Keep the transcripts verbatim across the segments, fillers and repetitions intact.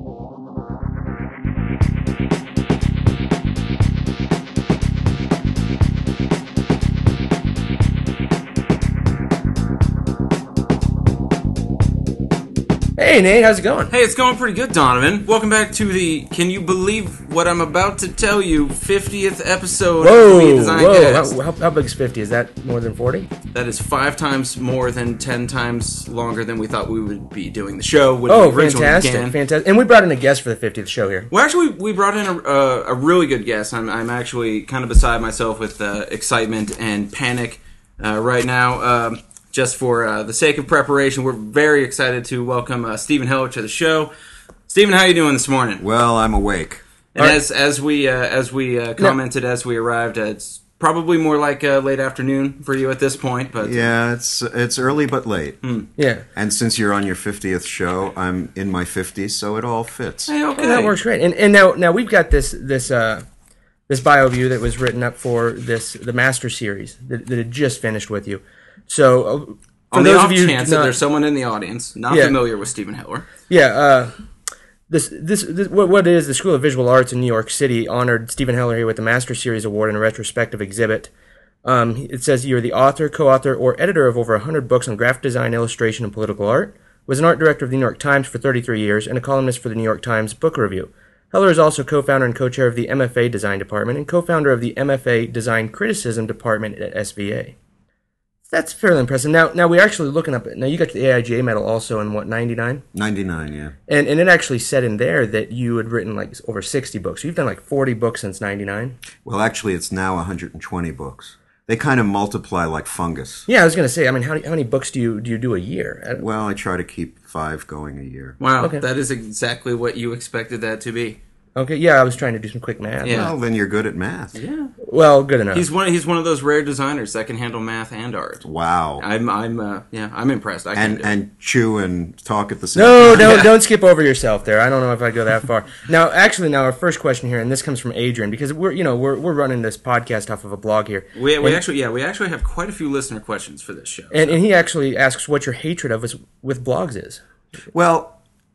Hey Nate, how's it going? Hey, it's going pretty good, Donovan. Welcome back to the, can you believe what I'm about to tell you, fiftieth episode whoa, of the Design Whoa, Cast. how, how, how big is fifty? Is that more than forty? That is five times more than ten times longer than we thought we would be doing the show when Oh, we originally fantastic, began. fantastic. And we brought in a guest for the fiftieth show here. Well, actually, we brought in a, uh, a really good guest. I'm, I'm actually kind of beside myself with uh, excitement and panic uh, right now. Um, Just for uh, the sake of preparation, we're very excited to welcome uh, Stephen Heller to the show. Stephen, how are you doing this morning? Well, I'm awake. And right. as as we uh, as we uh, commented no. as we arrived, uh, it's probably more like uh, late afternoon for you at this point. But yeah, it's it's early but late. Mm. Yeah. And since you're on your fiftieth show, I'm in my fifties, so it all fits. Hey, okay, yeah, that works great. And and now now we've got this this uh, this bio view that was written up for this the Master Series that, that had just finished with you. So, uh, for on those the off of you chance not, that there's someone in the audience not yeah. familiar with Stephen Heller, yeah, uh, this, this this what what it is the School of Visual Arts in New York City honored Stephen Heller here with the Master Series Award in a retrospective exhibit. Um, it says you're the author, co-author, or editor of over one hundred books on graphic design, illustration, and political art. Was an art director of the New York Times for thirty-three years and a columnist for the New York Times Book Review. Heller is also co-founder and co-chair of the M F A Design Department and co-founder of the M F A Design Criticism Department at S V A. That's fairly impressive. Now, now we're actually looking up. Now, you got the A I G A medal also in what ninety-nine? ninety-nine, yeah. And and it actually said in there that you had written like over sixty books. So you've done like forty books since ninety-nine. Well, actually, it's now one hundred twenty books. They kind of multiply like fungus. Yeah, I was going to say. I mean, how how many books do you do you do a year? Well, I try to keep five going a year. Wow, okay. That is exactly what you expected that to be. Okay, yeah, I was trying to do some quick math. Yeah. Well, then you're good at math. Yeah. Well, good enough. He's one. He's one of those rare designers that can handle math and art. Wow. I'm. I'm. Uh, yeah. I'm impressed. I can and do it. and chew and talk at the same No, time. don't don't skip over yourself there. I don't know if I'd go that far. Now, actually, now our first question here, and this comes from Adrian because we're you know we're we're running this podcast off of a blog here. We, we and, actually yeah we actually have quite a few listener questions for this show. And, and he actually asks what your hatred of us with blogs is. Well,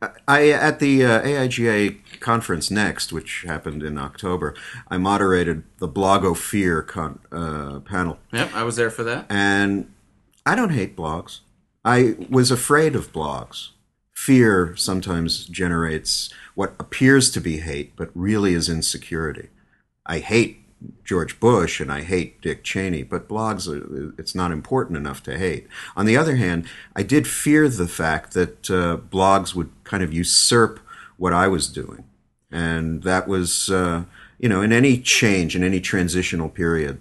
I at the uh, A I G A conference next, which happened in October, I moderated the Blogosphere con- uh, panel. Yep, I was there for that. And I don't hate blogs. I was afraid of blogs. Fear sometimes generates what appears to be hate, but really is insecurity. I hate George Bush and I hate Dick Cheney, but blogs, are, it's not important enough to hate. On the other hand, I did fear the fact that uh, blogs would kind of usurp what I was doing. And that was, uh, you know, in any change, in any transitional period,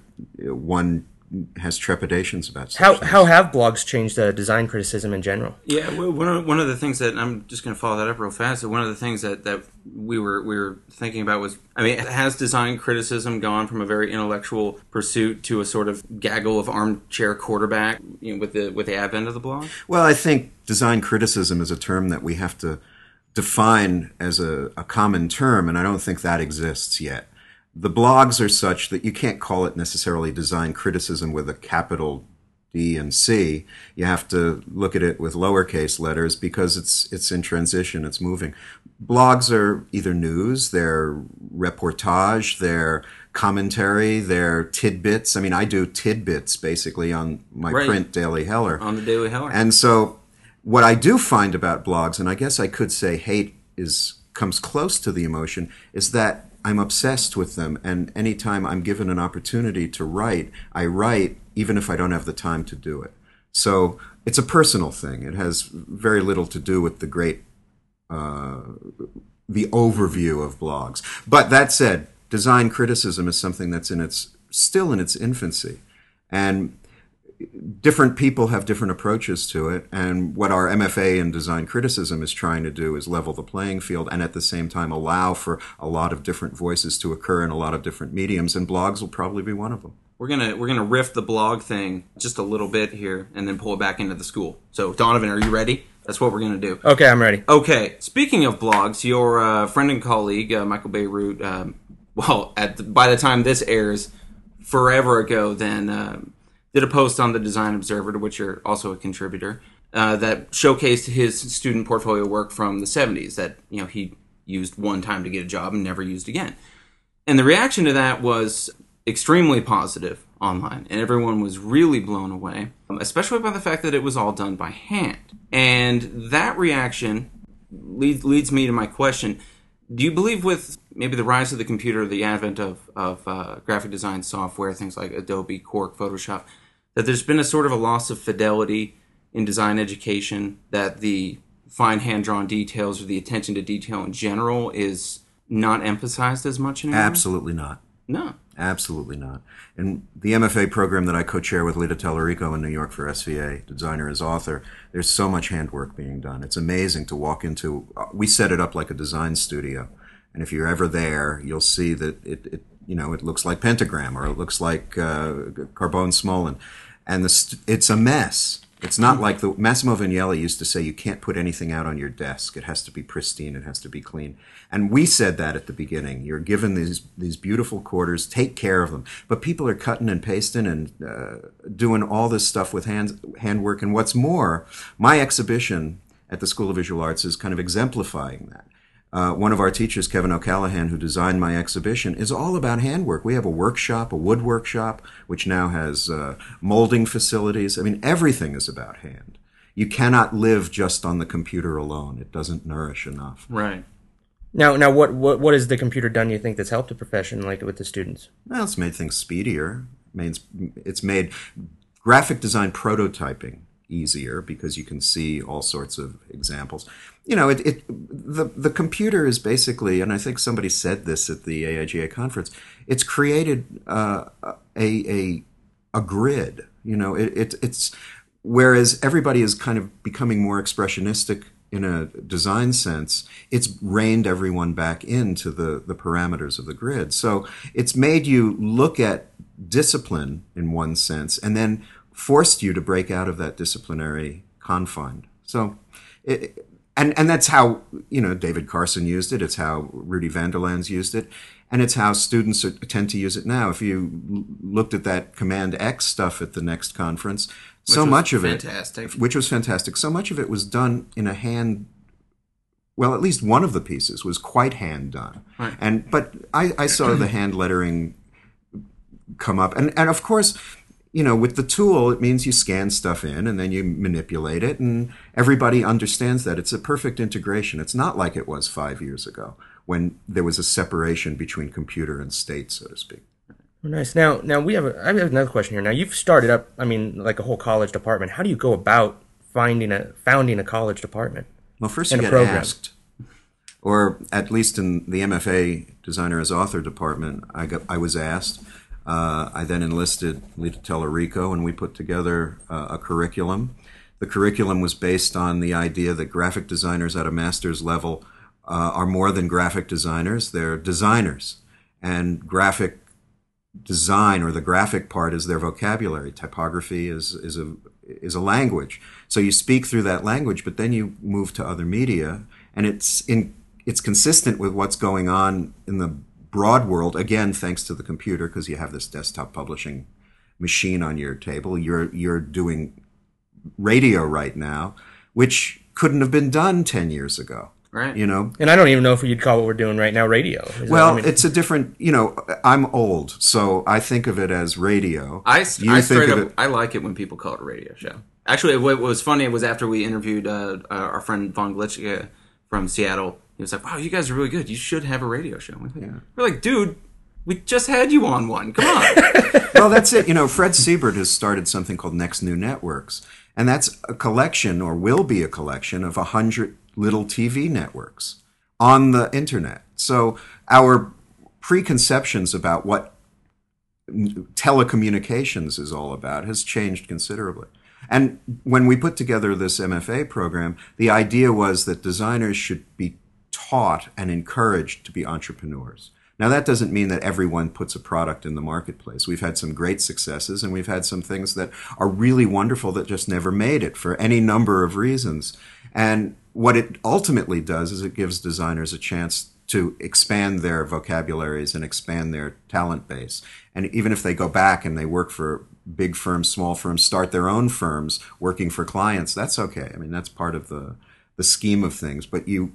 one has trepidations about such How things. how have blogs changed uh, design criticism in general? Yeah, well, one of one of the things that I'm just going to follow that up real fast. One of the things that, that we were we were thinking about was, I mean, has design criticism gone from a very intellectual pursuit to a sort of gaggle of armchair quarterback, you know, with the with the advent of the blog? Well, I think design criticism is a term that we have to define as a, a common term, and I don't think that exists yet. The blogs are such that you can't call it necessarily design criticism with a capital D and C. You have to look at it with lowercase letters because it's it's in transition, it's moving. Blogs are either news, they're reportage, they're commentary, they're tidbits. I mean, I do tidbits basically on my Right. print Daily Heller. On the Daily Heller. And so what I do find about blogs, and I guess I could say hate is comes close to the emotion, is that I'm obsessed with them, and anytime I'm given an opportunity to write, I write even if I don't have the time to do it. So it's a personal thing. It has very little to do with the great, uh, the overview of blogs. But that said, design criticism is something that's in its still in its infancy, and different people have different approaches to it, and what our M F A in design criticism is trying to do is level the playing field and at the same time allow for a lot of different voices to occur in a lot of different mediums, and blogs will probably be one of them. We're gonna we're gonna riff the blog thing just a little bit here and then pull it back into the school. So Donovan, are you ready? That's what we're gonna do. Okay, I'm ready. Okay, speaking of blogs, your uh, friend and colleague uh, Michael Beirut, um, well, at the, by the time this airs, forever ago, then. Um, did a post on the Design Observer, to which you're also a contributor, uh, that showcased his student portfolio work from the seventies. That, you know, he used one time to get a job and never used again. And the reaction to that was extremely positive online, and everyone was really blown away, especially by the fact that it was all done by hand. And that reaction leads, leads me to my question. Do you believe with maybe the rise of the computer, the advent of, of uh, graphic design software, things like Adobe, Quark, Photoshop, that there's been a sort of a loss of fidelity in design education, that the fine hand-drawn details or the attention to detail in general is not emphasized as much anymore? Absolutely not. No. Absolutely not. In the M F A program that I co-chair with Lita Tellerico in New York for S V A, designer as author, there's so much handwork being done. It's amazing to walk into. We set it up like a design studio, and if you're ever there, you'll see that it, it you know, it looks like Pentagram or it looks like uh, Carbone Smolin, and the st- it's a mess. It's not like the Massimo Vignelli used to say, you can't put anything out on your desk. It has to be pristine. It has to be clean. And we said that at the beginning. You're given these these beautiful quarters. Take care of them. But people are cutting and pasting and uh, doing all this stuff with hands, handwork. And what's more, my exhibition at the School of Visual Arts is kind of exemplifying that. Uh, one of our teachers, Kevin O'Callaghan, who designed my exhibition, is all about handwork. We have a workshop, a wood workshop, which now has uh, molding facilities. I mean, everything is about hand. You cannot live just on the computer alone. It doesn't nourish enough. Right. Now, now, what, what what has the computer done, you think, that's helped the profession, like with the students? Well, it's made things speedier. It means it's made graphic design prototyping easier because you can see all sorts of examples. You know, it, it the the computer is basically, and I think somebody said this at the A I G A conference, it's created uh, a a a grid. You know, it, it it's whereas everybody is kind of becoming more expressionistic in a design sense, it's reined everyone back into the, the parameters of the grid. So it's made you look at discipline in one sense and then forced you to break out of that disciplinary confine. So, it, and and that's how, you know, David Carson used it. It's how Rudy Vanderlands used it. And it's how students are, tend to use it now. If you l- looked at that Command X stuff at the next conference, Which so was much of fantastic. it, which was fantastic, so much of it was done in a hand. Well, at least one of the pieces was quite hand done. Right. And but I, I saw the hand lettering come up, and and of course, you know, with the tool, it means you scan stuff in and then you manipulate it, and everybody understands that. It's a perfect integration. It's not like it was five years ago when there was a separation between computer and state, so to speak. Nice. Now, now we have. A, I have another question here. Now, you've started up. I mean, like a whole college department. How do you go about finding a founding a college department? Well, first you and a get program? asked, or at least in the M F A Designer as Author department, I got I was asked. Uh, I then enlisted Lita Tellerico, and we put together uh, a curriculum. The curriculum was based on the idea that graphic designers at a master's level uh, are more than graphic designers. They're designers, and graphic design, or the graphic part, is their vocabulary. Typography is is a is a language. So you speak through that language, but then you move to other media, and it's in it's consistent with what's going on in the broad world. Again, thanks to the computer, because you have this desktop publishing machine on your table. You're you're doing radio right now, which couldn't have been done ten years ago. Right. You know, And I don't even know if you'd call what we're doing right now radio. Is well, that, I mean, it's a different, you know, I'm old, so I think of it as radio. I, You I think straight of up, it- I like it when people call it a radio show. Actually, what was funny was after we interviewed uh, uh, our friend Von Glitchka from Seattle, he was like, wow, you guys are really good. You should have a radio show. We're like, we're like, dude, we just had you on one. Come on. Well, that's it. You know, Fred Siebert has started something called Next New Networks, and that's a collection, or will be a collection, of a hundred little T V networks on the internet. So our preconceptions about what telecommunications is all about has changed considerably. And when we put together this M F A program, the idea was that designers should be taught and encouraged to be entrepreneurs. Now, that doesn't mean that everyone puts a product in the marketplace. We've had some great successes, and we've had some things that are really wonderful that just never made it for any number of reasons. And what it ultimately does is it gives designers a chance to expand their vocabularies and expand their talent base. And even if they go back and they work for big firms, small firms, start their own firms working for clients, that's okay. I mean, that's part of the, the scheme of things. But you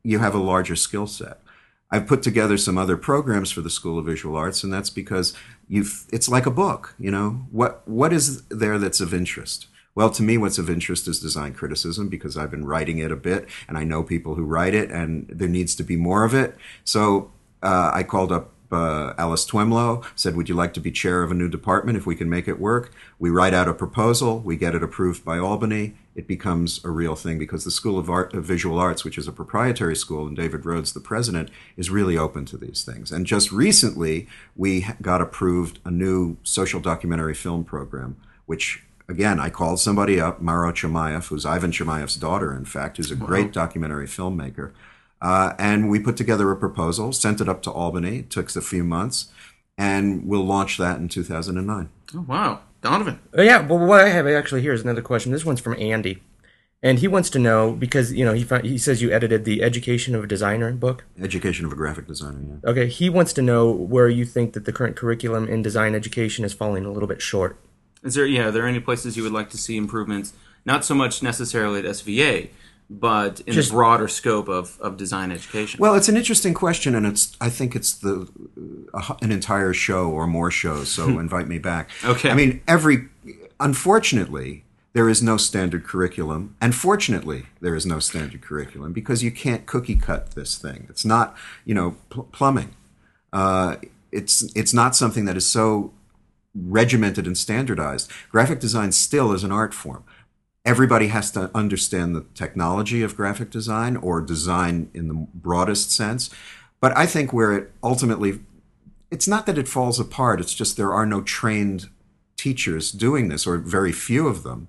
you have a larger skill set. I've put together some other programs for the School of Visual Arts, and that's because you've, it's like a book, you know. What What is there that's of interest? Well, to me, what's of interest is design criticism, because I've been writing it a bit, and I know people who write it, and there needs to be more of it. So uh, I called up uh, Alice Twemlow, said, would you like to be chair of a new department if we can make it work? We write out a proposal, we get it approved by Albany, it becomes a real thing, because the School of, Art, of Visual Arts, which is a proprietary school, and David Rhodes, the president, is really open to these things. And just recently, we got approved a new social documentary film program, which, again, I called somebody up, Maro Chimaev, who's Ivan Chimaev's daughter, in fact, who's a wow. great documentary filmmaker. Uh, and we put together a proposal, sent it up to Albany, it took a few months, and we'll launch that in two thousand nine. Oh, wow. Donovan. Uh, yeah, well, what I have actually here is another question. This one's from Andy. And he wants to know, because, you know, he found, he says you edited the Education of a Designer book. Education of a Graphic Designer, yeah. Okay, he wants to know where you think that the current curriculum in design education is falling a little bit short. Is there, yeah, are there any places you would like to see improvements? Not so much necessarily at S V A, but in Just, the broader scope of, of design education. Well, it's an interesting question, and it's I think it's the uh, an entire show or more shows, so invite me back. Okay. I mean, every unfortunately, there is no standard curriculum, and fortunately, there is no standard curriculum, because you can't cookie cut this thing. It's not, you know, pl- plumbing. Uh, it's it's not something that is so regimented and standardized. Graphic design still is an art form. Everybody has to understand the technology of graphic design, or design in the broadest sense. But I think where it ultimately, it's not that it falls apart, it's just there are no trained teachers doing this, or very few of them,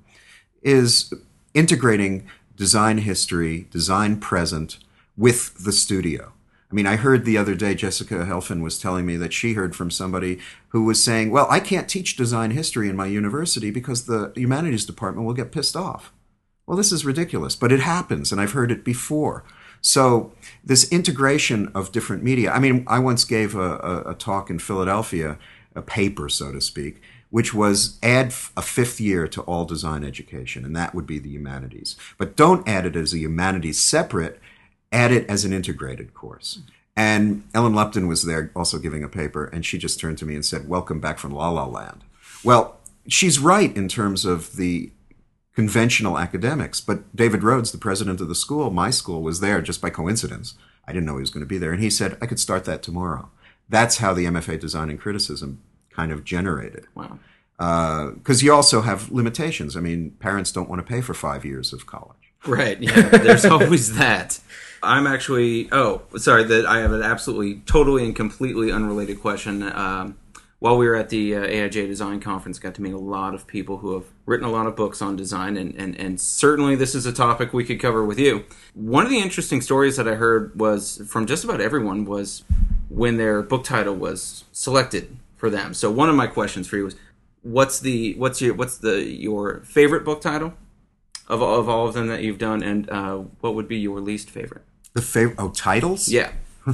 is integrating design history, design present with the studio. I mean, I heard the other day, Jessica Helfin was telling me that she heard from somebody who was saying, well, I can't teach design history in my university because the humanities department will get pissed off. Well, this is ridiculous, but it happens, and I've heard it before. So this integration of different media, I mean, I once gave a, a, a talk in Philadelphia, a paper, so to speak, which was add a fifth year to all design education, and that would be the humanities. But don't add it as a humanities separate, add it as an integrated course. And Ellen Lupton was there also giving a paper, and she just turned to me and said, welcome back from La La Land. Well, she's right in terms of the conventional academics, but David Rhodes, the president of the school, my school, was there just by coincidence. I didn't know he was going to be there. And he said, I could start that tomorrow. That's how the M F A Design and Criticism kind of generated. Wow. Because uh, you also have limitations. I mean, parents don't want to pay for five years of college. Right, yeah, there's always that. I'm actually, oh, sorry, that I have an absolutely, totally and completely unrelated question. Um, while we were at the uh, A I J Design Conference, got to meet a lot of people who have written a lot of books on design, and, and, and certainly this is a topic we could cover with you. One of the interesting stories that I heard was, from just about everyone, was when their book title was selected for them. So one of my questions for you was, what's the, what's your, what's the, your favorite book title of, of all of them that you've done, and uh, what would be your least favorite? The favorite, oh, titles? Yeah.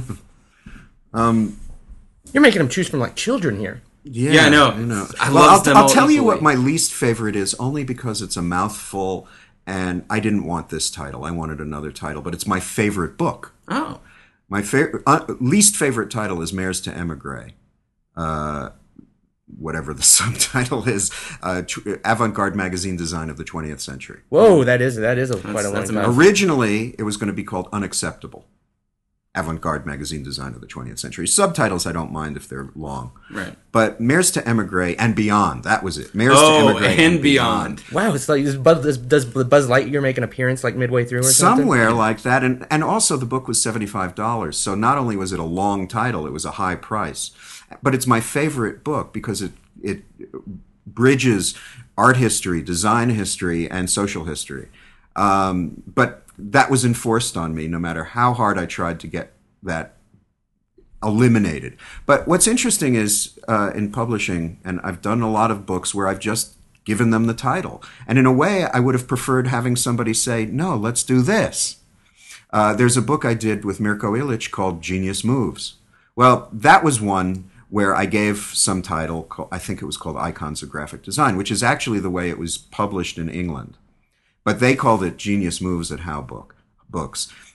um, You're making them choose from, like, children here. Yeah, yeah I know. I know. I well, love I'll, them I'll all tell you equally. what my least favorite is, only because it's a mouthful, and I didn't want this title. I wanted another title, but it's my favorite book. Oh. My favorite, uh, least favorite title is Mares to Emigre. Uh, whatever the subtitle is, uh, tr- Avant-Garde Magazine Design of the twentieth Century. Whoa, that is that is a, quite a long that's a time. mouthful. Originally, it was going to be called Unacceptable. Avant-Garde Magazine Design of the twentieth Century. Subtitles I don't mind if they're long. Right. But Mares to Emigre and Beyond, that was it. Mares oh, to Emigre and, and Beyond. Beyond. Wow, it's like does Buzz, does, does Buzz Lightyear make an appearance like midway through or something? Somewhere like that. And, and also the book was seventy-five dollars. So not only was it a long title, it was a high price. But it's my favorite book because it, it bridges art history, design history, and social history. Um, but that was enforced on me no matter how hard I tried to get that eliminated. But what's interesting is uh, in publishing, and I've done a lot of books where I've just given them the title. And in a way, I would have preferred having somebody say, no, let's do this. Uh, there's a book I did with Mirko Ilic called Genius Moves. Well, that was one where I gave some title, called, I think it was called Icons of Graphic Design, which is actually the way it was published in England. But they called it Genius Moves at How Book Books.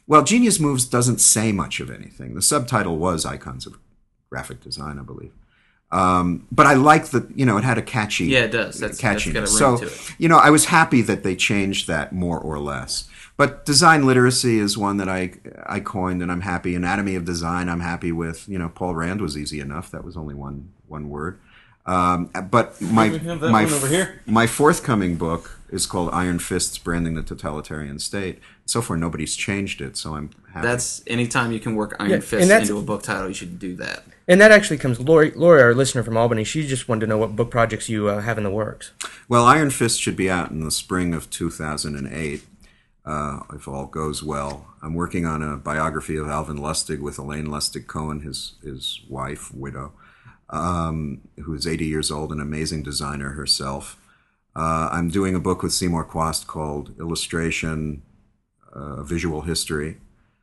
Well, Genius Moves doesn't say much of anything. The subtitle was Icons of Graphic Design, I believe. Um, but I like that, you know, it had a catchy, Yeah, it does. That's, that's catchiness. got a ring So, to it. you know, I was happy that they changed that more or less. But design literacy is one that I I coined, and I'm happy. Anatomy of Design, I'm happy with. You know, Paul Rand was easy enough. That was only one one word. Um, but my We have that my one over here. my forthcoming book is called Iron Fists: Branding the Totalitarian State. So far, nobody's changed it, so I'm happy. That's anytime you can work Iron Yeah, and Fist that's- into a book title, you should do that. And that actually comes, Lori, Lori, our listener from Albany, she just wanted to know what book projects you uh, have in the works. Well, Iron Fist should be out in the spring of two thousand eight, uh, if all goes well. I'm working on a biography of Alvin Lustig with Elaine Lustig Cohen, his his wife, widow, um, who is eighty years old, an amazing designer herself. Uh, I'm doing a book with Seymour Quast called Illustration, uh, Visual History.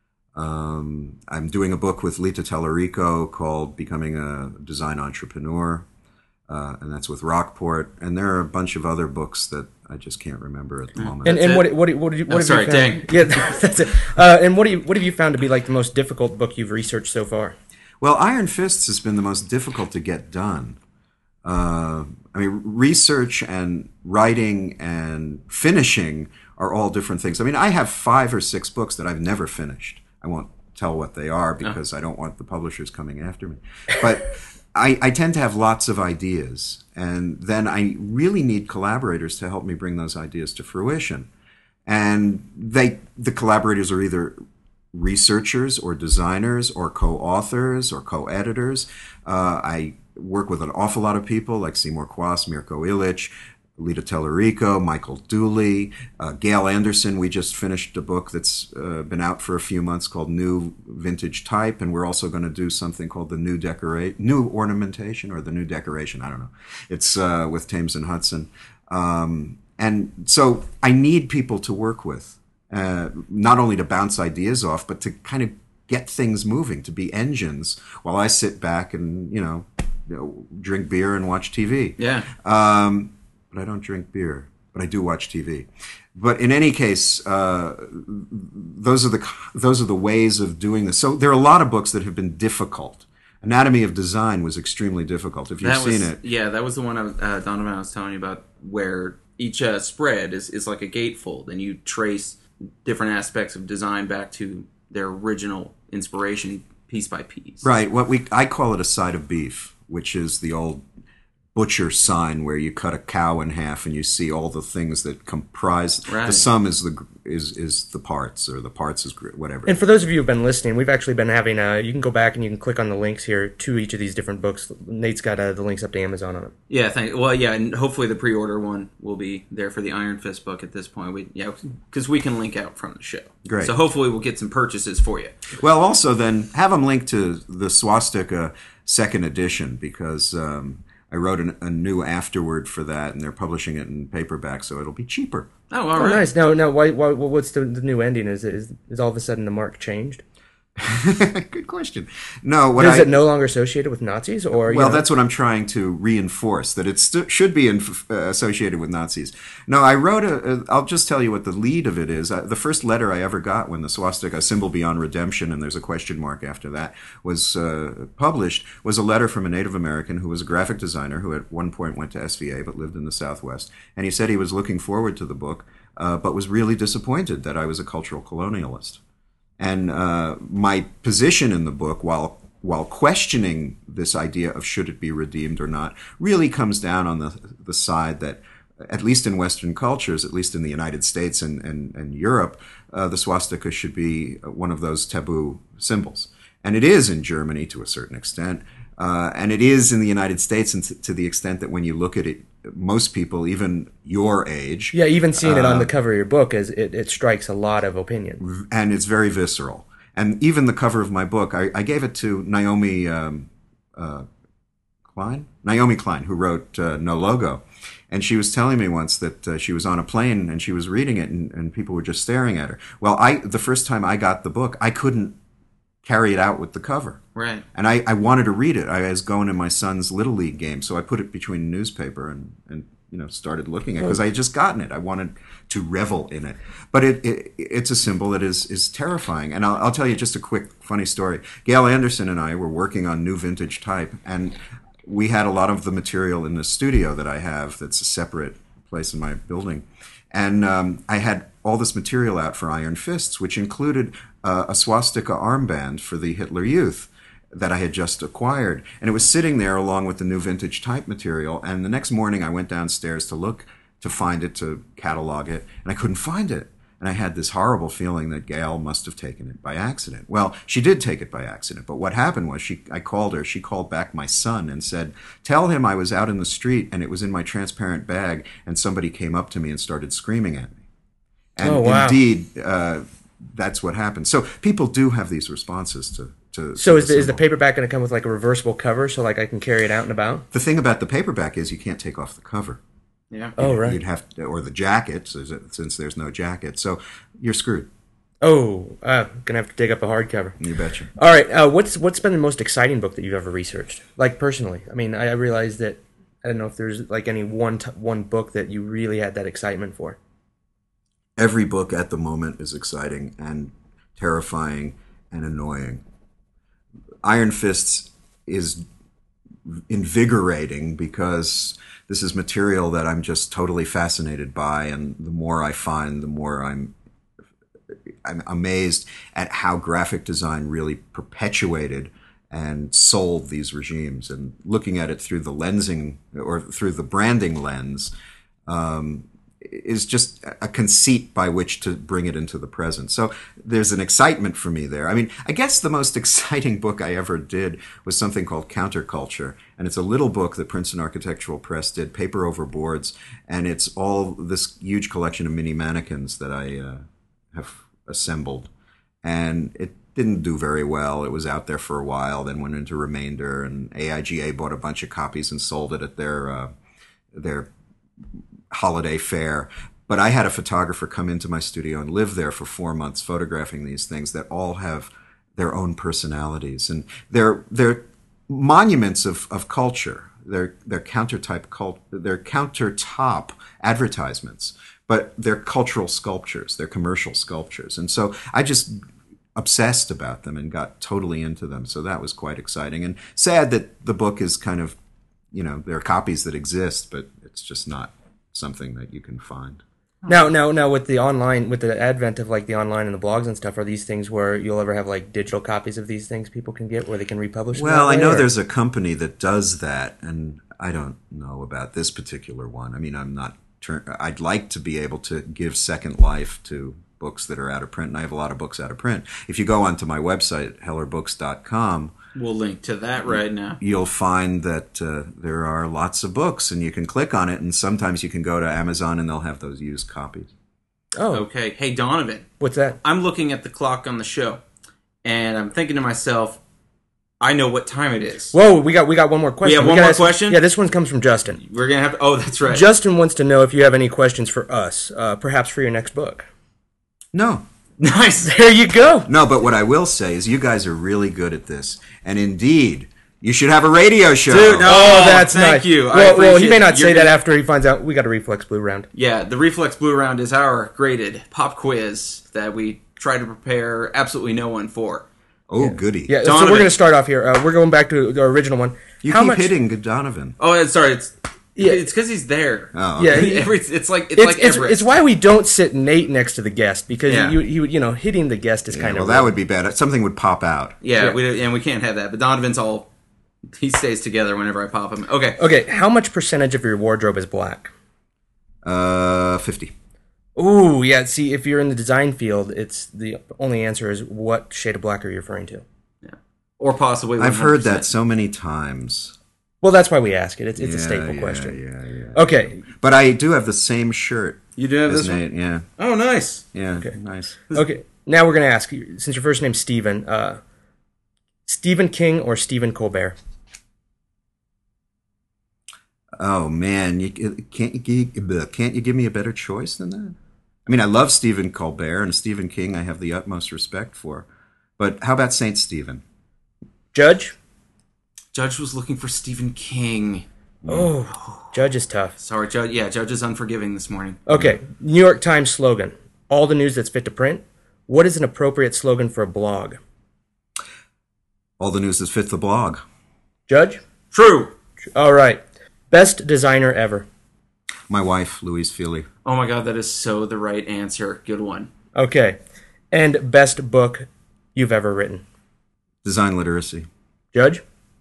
Um, I'm doing a book with Lita Tellerico called Becoming a Design Entrepreneur, uh, and that's with Rockport. And there are a bunch of other books that I just can't remember at the moment. And, and it. what what what, did you, what Oh, have sorry, you found? dang. Yeah, that's it. Uh, and what do you what have you found to be like the most difficult book you've researched so far? Well, Iron Fists has been the most difficult to get done. Uh, I mean, research and writing and finishing are all different things. I mean, I have five or six books that I've never finished. I won't tell what they are because I don't want the publishers coming after me. But I, I tend to have lots of ideas, and then I really need collaborators to help me bring those ideas to fruition. And they, the collaborators are either researchers or designers or co-authors or co-editors. Uh, I work with an awful lot of people like Seymour Quast, Mirko Ilic, Lita Tellerico, Michael Dooley, uh, Gail Anderson. We just finished a book that's uh, been out for a few months called New Vintage Type, and we're also going to do something called the New Decorate, New Ornamentation, or the New Decoration. I don't know. It's uh, with Thames and Hudson, um, and so I need people to work with, uh, not only to bounce ideas off, but to kind of get things moving, to be engines while I sit back and you know, you know drink beer and watch T V. Yeah. Um, but I don't drink beer, but I do watch T V. But in any case, uh, those are the those are the ways of doing this. So there are a lot of books that have been difficult. Anatomy of Design was extremely difficult. If you've That was, seen it, Yeah, that was the one I was, uh, Donovan was telling you about, where each uh, spread is, is like a gatefold, and you trace different aspects of design back to their original inspiration piece by piece. right? What we I call it a side of beef, which is the old butcher sign where you cut a cow in half and you see all the things that comprise Right. the sum is the is is the parts, or the parts is gr- whatever. And for those of you who've been listening, we've actually been having, uh, you can go back and you can click on the links here to each of these different books. Nate's got uh, the links up to Amazon on it. Yeah, thank. Well, yeah, and hopefully the pre-order one will be there for the Iron Fist book at this point. We, yeah, because we can link out from the show. Great. So hopefully we'll get some purchases for you. Well, also then have them linked to the Swastika second edition, because um, I wrote an, a new afterword for that, and they're publishing it in paperback, so it'll be cheaper. Oh, all Oh, right. nice. Now, now, why, why, what's the, the new ending? Is, is is all of a sudden the mark changed? Good question. No, what Is I it no longer associated with Nazis, or you well, know- that's what I'm trying to reinforce, that it st- should be in, uh, associated with Nazis. No, I wrote a, a. I'll just tell you what the lead of it is. Uh, the first letter I ever got when the swastika, a symbol beyond redemption, and there's a question mark after that, was uh, published, was a letter from a Native American who was a graphic designer who at one point went to S V A but lived in the Southwest, and he said he was looking forward to the book, uh, but was really disappointed that I was a cultural colonialist. And uh, my position in the book, while while questioning this idea of should it be redeemed or not, really comes down on the the side that, at least in Western cultures, at least in the United States and, and, and Europe, uh, the swastika should be one of those taboo symbols. And it is in Germany to a certain extent. Uh, and it is in the United States, and to, to the extent that when you look at it, most people, even your age, yeah, even seeing it on Uh, the cover of your book, is it, it strikes a lot of opinion. and it's very visceral. And even the cover of my book, I, I gave it to Naomi um, uh, Klein, Naomi Klein, who wrote uh, No Logo, and she was telling me once that uh, she was on a plane and she was reading it, and, and people were just staring at her. Well, I the first time I got the book, I couldn't carry it out with the cover. Right. And I, I wanted to read it. I was going to my son's Little League game, so I put it between a newspaper and, and you know, started looking at because I had just gotten it. I wanted to revel in it. But it, it it's a symbol that is is terrifying. And I'll, I'll tell you just a quick funny story. Gail Anderson and I were working on New Vintage Type, and we had a lot of the material in the studio that I have that's a separate place in my building. And um, I had all this material out for Iron Fists, which included uh, a swastika armband for the Hitler Youth that I had just acquired. And it was sitting there along with the New Vintage Type material. And the next morning I went downstairs to look, to find it, to catalog it, and I couldn't find it. And I had this horrible feeling that Gail must have taken it by accident. Well, she did take it by accident, but what happened was she, I called her, she called back my son and said, tell him I was out in the street and it was in my transparent bag and somebody came up to me and started screaming at me. And oh, wow. indeed, uh, that's what happened. So people do have these responses to To, so to is the, is the paperback going to come with like a reversible cover so like I can carry it out and about? The thing about the paperback is you can't take off the cover. Yeah. Oh, right. You'd have to, or the jacket, since there's no jacket. So you're screwed. Oh, uh, gonna have to dig up a hardcover. You betcha. All right. Uh, what's what's been the most exciting book that you've ever researched? Like personally, I mean, I, I realize that I don't know if there's like any one t- one book that you really had that excitement for. Every book at the moment is exciting and terrifying and annoying. Iron Fists is invigorating because this is material that I'm just totally fascinated by, and the more I find, the more I'm I'm amazed at how graphic design really perpetuated and sold these regimes. And looking at it through the lensing or through the branding lens um, is just a conceit by which to bring it into the present. So there's an excitement for me there. I mean, I guess the most exciting book I ever did was something called Counterculture. And it's a little book that Princeton Architectural Press did, paper over boards. And it's all this huge collection of mini mannequins that I uh, have assembled. And it didn't do very well. It was out there for a while, then went into remainder. And A I G A bought a bunch of copies and sold it at their uh, their holiday fair. But I had a photographer come into my studio and live there for four months photographing these things that all have their own personalities, and they're they're monuments of, of culture. They're they're countertype cult they're countertop advertisements, but they're cultural sculptures, they're commercial sculptures. And so I just obsessed about them and got totally into them. So that was quite exciting, and sad that the book is kind of, you know, there are copies that exist, but it's just not something that you can find. Now, now, now, with the online, with the advent of like the online and the blogs and stuff, are these things where you'll ever have like digital copies of these things people can get where they can republish them? Well, I know or? there's a company that does that, and I don't know about this particular one. I mean, I'm not. I'd like to be able to give second life to books that are out of print, and I have a lot of books out of print. If you go onto my website, heller books dot com, we'll link to that right now. You'll find that uh, there are lots of books, and you can click on it, and sometimes you can go to Amazon, and they'll have those used copies. Oh. Okay. Hey, Donovan. What's that? I'm looking at the clock on the show, and I'm thinking to myself, I know what time it is. Whoa, we got we got one more question. We have one gotta more ask, question? Yeah, this one comes from Justin. We're going to have to... Oh, that's right. Justin wants to know if you have any questions for us, uh, perhaps for your next book. No. Nice. There you go. No, but what I will say is you guys are really good at this. And indeed, you should have a radio show. Dude, no, Oh, that's thank nice. you. I Well, well, he appreciate may not it. say You're that gonna- after he finds out we got a Reflex Blue round. Yeah, the Reflex Blue Round is our graded pop quiz that we try to prepare absolutely no one for. Oh, goody. Yeah, so Donovan. we're going to start off here. Uh, we're going back to the original one. You How keep much? hitting Donovan. Oh, and sorry, it's Yeah. it's because he's there. Oh, Yeah, okay. he- Every, it's like it's, It's, like it's, Everest. it's why we don't sit Nate next to the guest because Yeah. you, you you know hitting the guest is Yeah, kind well, of that would be bad. Something would pop out. yeah, Yeah. We, and we can't have that. But Donovan's all he stays together whenever I pop him. Okay, Okay, how much percentage of your wardrobe is black? Uh, fifty. Ooh, yeah. See, if you're in the design field, it's the only answer is what shade of black are you referring to? yeah, or possibly. I've heard that one hundred percent. so many times. Well, that's why we ask it. It's, it's a Yeah, staple yeah, question. Yeah, yeah. Okay, But I do have the same shirt You do have as this one? Nate. Yeah, Oh, nice. yeah, Okay. nice. okay. Now we're gonna ask you, since your first name's Stephen, uh, Stephen King or Stephen Colbert? Oh man, you, can't you give, can't you give me a better choice than that? I mean, I love Stephen Colbert and Stephen King. I have the utmost respect for, but how about Saint Stephen? Judge? Judge was looking for Stephen King. Oh, Judge is tough. Sorry, Judge. Yeah, Judge is unforgiving this morning. Okay, New York Times slogan. All the news that's fit to print. What is an appropriate slogan for a blog? All the news that fit the blog. Judge? True. All right. Best designer ever. My wife, Louise Feely. Oh my God, that is so the right answer. Good one. Okay. And best book you've ever written. Design literacy. Judge?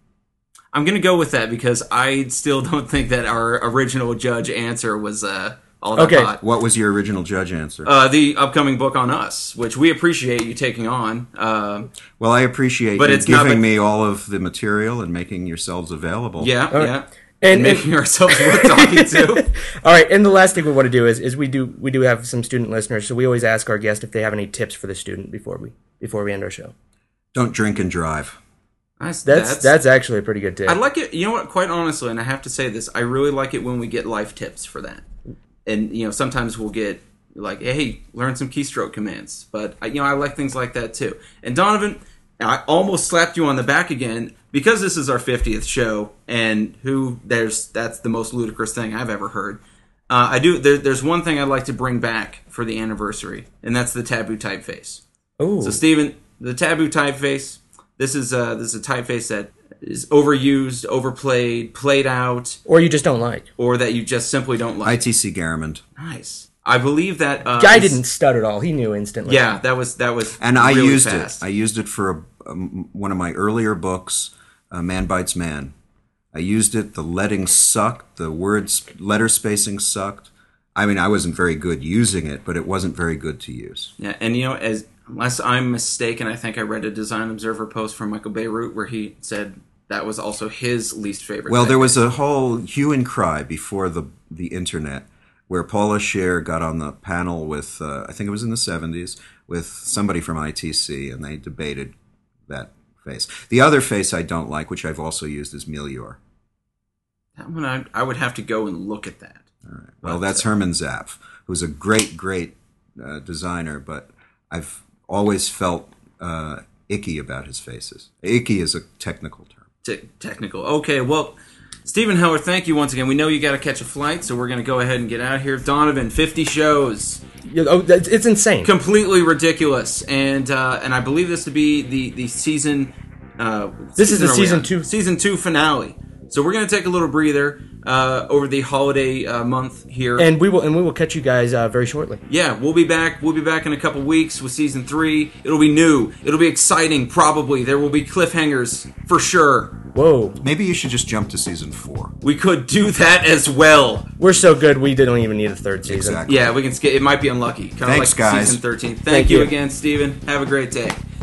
I'm going to go with that because I still don't think that our original Judge answer was uh, all that Okay. hot. What was your original Judge answer? Uh, the upcoming book on Us, which we appreciate you taking on. Uh, well, I appreciate but you it's not giving been- me all of the material and making yourselves available. yeah, right. yeah. And- making ourselves worth talking to. All right, and the last thing we want to do is, is we do we do have some student listeners, so we always ask our guests if they have any tips for the student before we before we end our show. Don't drink and drive. Nice. That's that's, actually a pretty good tip. I like it. You know what? Quite honestly, and I have to say this, I really like it when we get life tips for that. And you know, sometimes we'll get like, "Hey, learn some keystroke commands." But you know, I like things like that too. And Donovan, I almost slapped you on the back again because this is our fiftieth show, and who there's that's the most ludicrous thing I've ever heard. Uh, I do. There, there's one thing I'd like to bring back for the anniversary, and that's the taboo typeface. Ooh. So, Steven, the taboo typeface. This is uh, this is a typeface that is overused, overplayed, played out, Or you just don't like. or that you just simply don't like. I T C Garamond. Nice. I believe that uh, Guy this- didn't stutter at all. He knew instantly. Yeah, that was that was And I really used fast. it. I used it for a, um, one of my earlier books, uh, Man Bites Man. I used it. The lettering sucked. The words, letter spacing sucked. I mean, I wasn't very good using it, but it wasn't very good to use. Yeah, and you know, as unless I'm mistaken, I think I read a Design Observer post from Michael Beirut where he said that was also his least favorite. Well, there typeface. was a whole hue and cry before the the internet, where Paula Scher got on the panel with, uh, I think it was in the seventies, with somebody from I T C, and they debated that face. The other face I don't like, which I've also used, is Melior. That one I, I would have to go and look at that. All right. Well, that's Herman Zapf, who's a great, great uh, designer, but I've always felt uh, icky about his faces. Icky is a technical term. Te- technical. Okay, well, Stephen Heller, thank you once again. We know you got to catch a flight, so we're going to go ahead and get out of here. Donovan, fifty shows. You- oh, that's- it's insane. Completely ridiculous. And uh, and I believe this to be the, the season... Uh, This is the are we season on? two. Season two finale. So we're going to take a little breather uh, over the holiday uh, month here. And we will and we will catch you guys uh, very shortly. Yeah, we'll be back. We'll be back in a couple weeks with season three. It'll be new. It'll be exciting. Probably there will be cliffhangers for sure. Whoa. Maybe you should just jump to season four. We could do that as well. We're so good we didn't even need a third season. Exactly. Yeah, we can skip. It might be unlucky. Kind of like Thanks, guys. season thirteen. Thank, Thank you you. again, Steven. Have a great day.